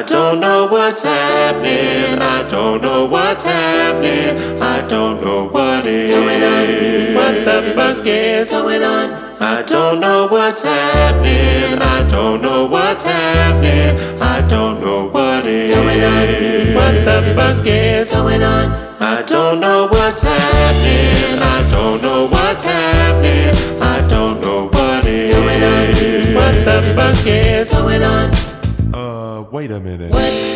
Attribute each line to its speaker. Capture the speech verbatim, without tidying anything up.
Speaker 1: I don't know what's happening. I don't know what's happening. I don't know what is going on. What the fuck is going on? I don't know what's happening. I don't know what's happening. I don't know what is going on. What the fuck is going on? I don't know what's happening. I don't know what's happening. I don't know what is going on. What the fuck is going on?
Speaker 2: Uh, wait a minute.
Speaker 1: What?